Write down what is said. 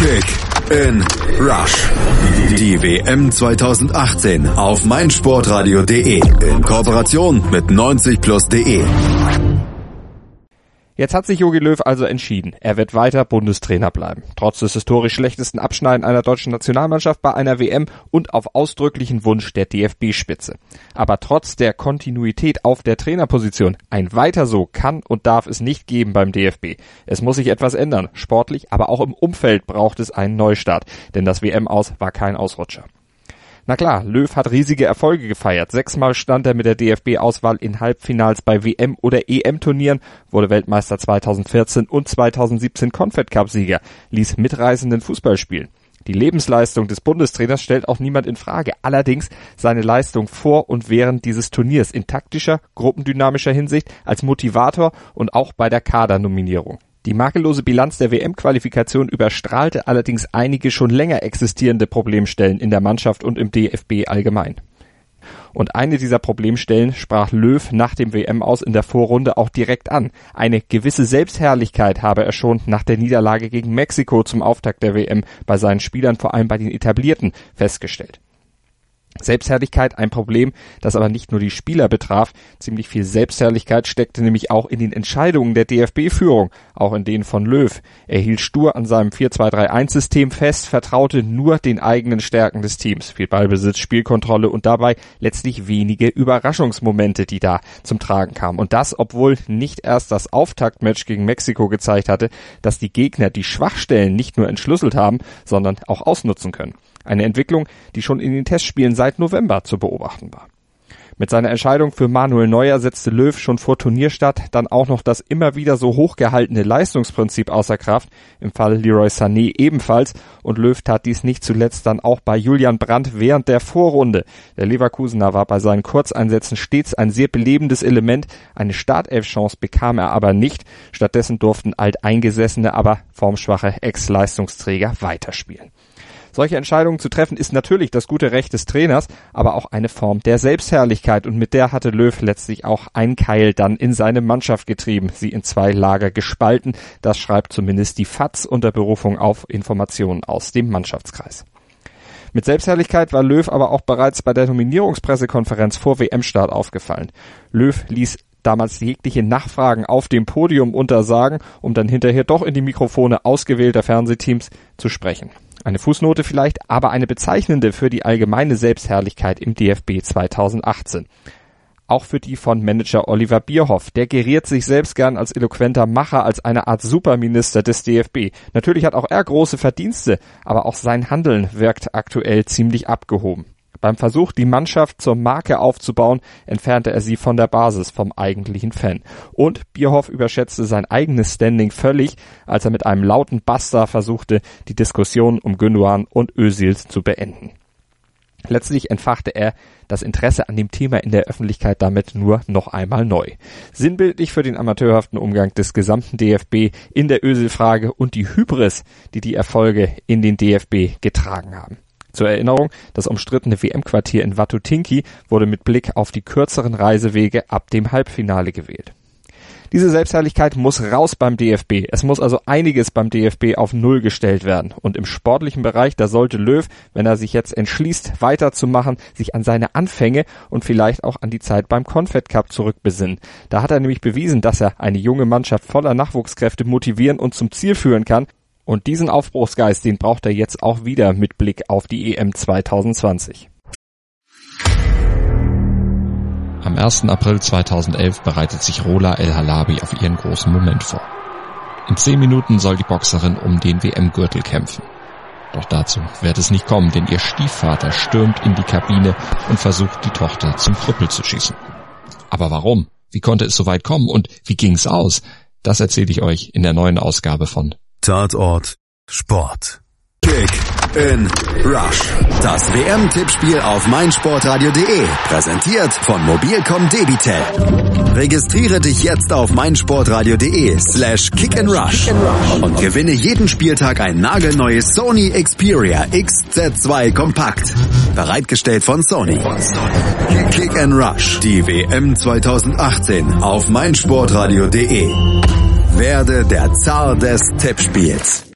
Kick in Rush. Die WM 2018 auf meinsportradio.de in Kooperation mit 90plus.de. Jetzt hat sich Jogi Löw also entschieden. Er wird weiter Bundestrainer bleiben. Trotz des historisch schlechtesten Abschneiden einer deutschen Nationalmannschaft bei einer WM und auf ausdrücklichen Wunsch der DFB-Spitze. Aber trotz der Kontinuität auf der Trainerposition, ein Weiter so kann und darf es nicht geben beim DFB. Es muss sich etwas ändern. Sportlich, aber auch im Umfeld braucht es einen Neustart. Denn das WM-Aus war kein Ausrutscher. Na klar, Löw hat riesige Erfolge gefeiert. 6-mal stand er mit der DFB-Auswahl in Halbfinals bei WM- oder EM-Turnieren, wurde Weltmeister 2014 und 2017 Confed-Cup-Sieger, ließ mitreißenden Fußball spielen. Die Lebensleistung des Bundestrainers stellt auch niemand in Frage. Allerdings seine Leistung vor und während dieses Turniers in taktischer, gruppendynamischer Hinsicht, als Motivator und auch bei der Kadernominierung. Die makellose Bilanz der WM-Qualifikation überstrahlte allerdings einige schon länger existierende Problemstellen in der Mannschaft und im DFB allgemein. Und eine dieser Problemstellen sprach Löw nach dem WM-Aus in der Vorrunde auch direkt an. Eine gewisse Selbstherrlichkeit habe er schon nach der Niederlage gegen Mexiko zum Auftakt der WM bei seinen Spielern, vor allem bei den Etablierten, festgestellt. Selbstherrlichkeit, ein Problem, das aber nicht nur die Spieler betraf. Ziemlich viel Selbstherrlichkeit steckte nämlich auch in den Entscheidungen der DFB-Führung, auch in denen von Löw. Er hielt stur an seinem 4-2-3-1-System fest, vertraute nur den eigenen Stärken des Teams. Viel Ballbesitz, Spielkontrolle und dabei letztlich wenige Überraschungsmomente, die da zum Tragen kamen. Und das, obwohl nicht erst das Auftaktmatch gegen Mexiko gezeigt hatte, dass die Gegner die Schwachstellen nicht nur entschlüsselt haben, sondern auch ausnutzen können. Eine Entwicklung, die schon in den Testspielen seit November zu beobachten war. Mit seiner Entscheidung für Manuel Neuer setzte Löw schon vor Turnierstart dann auch noch das immer wieder so hochgehaltene Leistungsprinzip außer Kraft, im Fall Leroy Sané ebenfalls, und Löw tat dies nicht zuletzt dann auch bei Julian Brandt während der Vorrunde. Der Leverkusener war bei seinen Kurzeinsätzen stets ein sehr belebendes Element, eine Startelf-Chance bekam er aber nicht, stattdessen durften alteingesessene, aber formschwache Ex-Leistungsträger weiterspielen. Solche Entscheidungen zu treffen ist natürlich das gute Recht des Trainers, aber auch eine Form der Selbstherrlichkeit, und mit der hatte Löw letztlich auch ein Keil dann in seine Mannschaft getrieben, sie in 2 Lager gespalten. Das schreibt zumindest die FAZ unter Berufung auf Informationen aus dem Mannschaftskreis. Mit Selbstherrlichkeit war Löw aber auch bereits bei der Nominierungspressekonferenz vor WM-Start aufgefallen. Löw ließ damals jegliche Nachfragen auf dem Podium untersagen, um dann hinterher doch in die Mikrofone ausgewählter Fernsehteams zu sprechen. Eine Fußnote vielleicht, aber eine bezeichnende für die allgemeine Selbstherrlichkeit im DFB 2018. Auch für die von Manager Oliver Bierhoff. Der geriert sich selbst gern als eloquenter Macher, als eine Art Superminister des DFB. Natürlich hat auch er große Verdienste, aber auch sein Handeln wirkt aktuell ziemlich abgehoben. Beim Versuch, die Mannschaft zur Marke aufzubauen, entfernte er sie von der Basis, vom eigentlichen Fan. Und Bierhoff überschätzte sein eigenes Standing völlig, als er mit einem lauten Basta versuchte, die Diskussion um Gündoğan und Özil zu beenden. Letztlich entfachte er das Interesse an dem Thema in der Öffentlichkeit damit nur noch einmal neu. Sinnbildlich für den amateurhaften Umgang des gesamten DFB in der Özil-Frage und die Hybris, die die Erfolge in den DFB getragen haben. Zur Erinnerung, das umstrittene WM-Quartier in Watutinki wurde mit Blick auf die kürzeren Reisewege ab dem Halbfinale gewählt. Diese Selbstherrlichkeit muss raus beim DFB. Es muss also einiges beim DFB auf Null gestellt werden. Und im sportlichen Bereich, da sollte Löw, wenn er sich jetzt entschließt, weiterzumachen, sich an seine Anfänge und vielleicht auch an die Zeit beim Confed Cup zurückbesinnen. Da hat er nämlich bewiesen, dass er eine junge Mannschaft voller Nachwuchskräfte motivieren und zum Ziel führen kann. Und diesen Aufbruchsgeist, den braucht er jetzt auch wieder mit Blick auf die EM 2020. Am 1. April 2011 bereitet sich Rola El Halabi auf ihren großen Moment vor. In 10 Minuten soll die Boxerin um den WM-Gürtel kämpfen. Doch dazu wird es nicht kommen, denn ihr Stiefvater stürmt in die Kabine und versucht, die Tochter zum Krüppel zu schießen. Aber warum? Wie konnte es so weit kommen und wie ging's aus? Das erzähle ich euch in der neuen Ausgabe von Tatort Sport. Kick in Rush. Das WM-Tippspiel auf meinsportradio.de. Präsentiert von Mobilcom Debitel. Registriere dich jetzt auf meinsportradio.de/kickandrush und gewinne jeden Spieltag ein nagelneues Sony Xperia XZ2 Kompakt. Bereitgestellt von Sony. Kick and Rush. Die WM 2018 auf meinsportradio.de. Werde der Zar des Tippspiels.